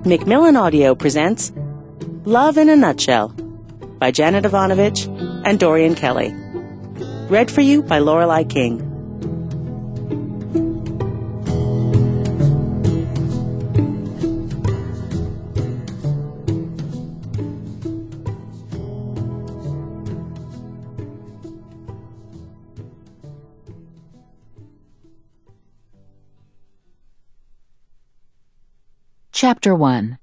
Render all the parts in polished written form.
Macmillan Audio presents Love in a Nutshell by Janet Ivanovich and Dorian Kelly. Read for you by Lorelei King. Chapter 1.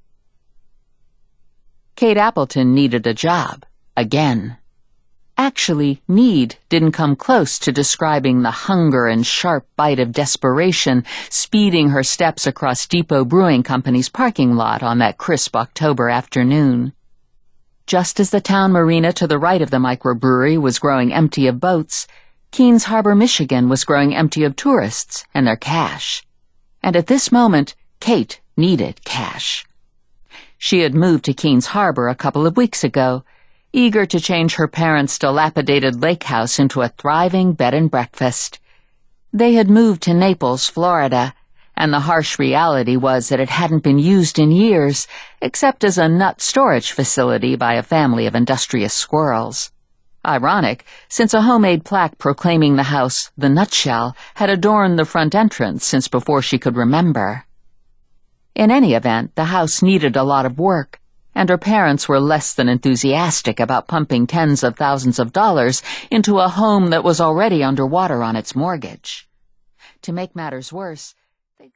Kate Appleton needed a job, again. Actually, need didn't come close to describing the hunger and sharp bite of desperation speeding her steps across Depot Brewing Company's parking lot on that crisp October afternoon. Just as the town marina to the right of the microbrewery was growing empty of boats, Keens Harbor, Michigan was growing empty of tourists and their cash. And at this moment, Kate needed cash. She had moved to Keens Harbor a couple of weeks ago, eager to change her parents' dilapidated lake house into a thriving bed and breakfast. They had moved to Naples, Florida, and the harsh reality was that it hadn't been used in years, except as a nut storage facility by a family of industrious squirrels. Ironic, since a homemade plaque proclaiming the house the Nutshell had adorned the front entrance since before she could remember. In any event, the house needed a lot of work, and her parents were less than enthusiastic about pumping tens of thousands of dollars into a home that was already underwater on its mortgage. To make matters worse,